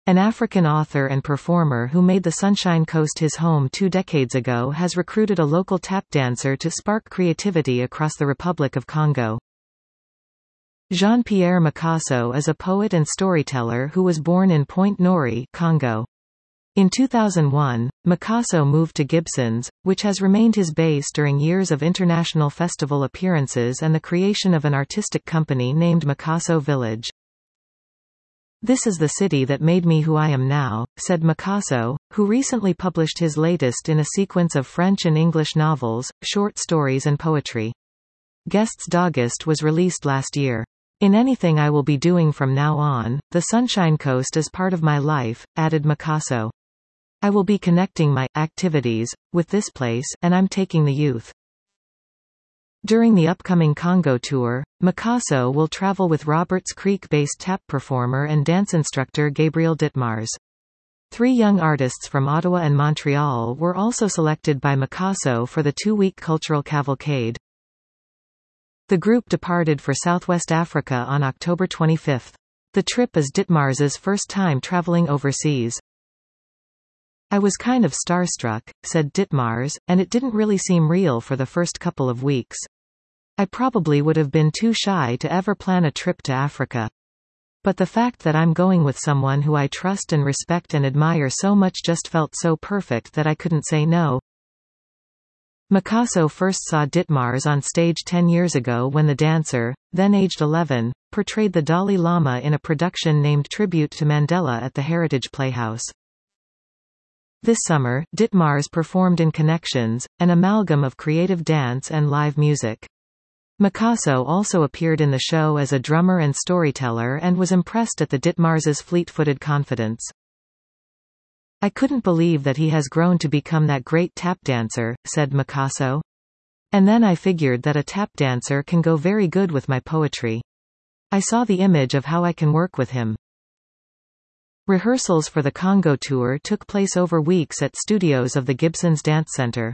An African author and performer who made the Sunshine Coast his home 2 decades ago has recruited a local tap dancer to spark creativity across the Republic of Congo. Jean-Pierre Makasso is a poet and storyteller who was born in Pointe-Noire, Congo. In 2001, Makasso moved to Gibsons, which has remained his base during years of international festival appearances and the creation of an artistic company named Makasso Village. "This is the city that made me who I am now," said Makasso, who recently published his latest in a sequence of French and English novels, short stories and poetry. Guests d'August was released last year. "In anything I will be doing from now on, the Sunshine Coast is part of my life," added Makasso. "I will be connecting my activities with this place, and I'm taking the youth." During the upcoming Congo tour, Makasso will travel with Roberts Creek-based tap performer and dance instructor Gabriel Ditmars. 3 young artists from Ottawa and Montreal were also selected by Makasso for the 2-week cultural cavalcade. The group departed for Southwest Africa on October 25. The trip is Ditmars's first time traveling overseas. "I was kind of starstruck," said Ditmars, "and it didn't really seem real for the first couple of weeks. I probably would have been too shy to ever plan a trip to Africa. But the fact that I'm going with someone who I trust and respect and admire so much just felt so perfect that I couldn't say no." Makasso first saw Ditmars on stage 10 years ago when the dancer, then aged 11, portrayed the Dalai Lama in a production named Tribute to Mandela at the Heritage Playhouse. This summer, Ditmars performed in Connections, an amalgam of creative dance and live music. Makasso also appeared in the show as a drummer and storyteller and was impressed at the Ditmars's fleet-footed confidence. "I couldn't believe that he has grown to become that great tap dancer," said Makasso. "And then I figured that a tap dancer can go very good with my poetry. I saw the image of how I can work with him." Rehearsals for the Congo tour took place over weeks at studios of the Gibsons Dance Center.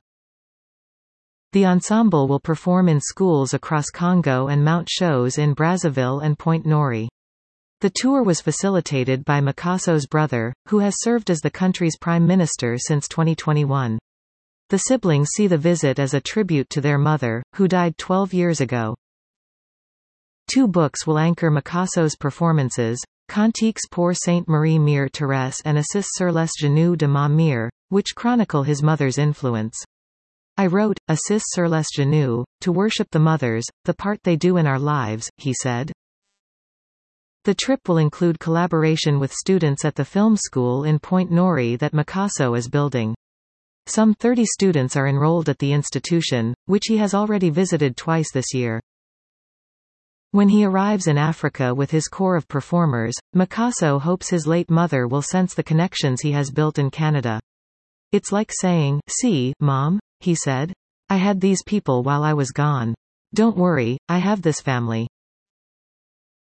The ensemble will perform in schools across Congo and mount shows in Brazzaville and Pointe-Noire. The tour was facilitated by Makasso's brother, who has served as the country's prime minister since 2021. The siblings see the visit as a tribute to their mother, who died 12 years ago. 2 books will anchor Makasso's performances: Cantiques pour Sainte Marie Mère Thérèse and Assis sur les genoux de ma mère, which chronicle his mother's influence. "I wrote, Assis sur les genoux, to worship the mothers, the part they do in our lives," he said. The trip will include collaboration with students at the film school in Pointe-Noire that Makasso is building. Some 30 students are enrolled at the institution, which he has already visited twice this year. When he arrives in Africa with his corps of performers, Makasso hopes his late mother will sense the connections he has built in Canada. "It's like saying, 'See, Mom,' he said. 'I had these people while I was gone. Don't worry, I have this family.'"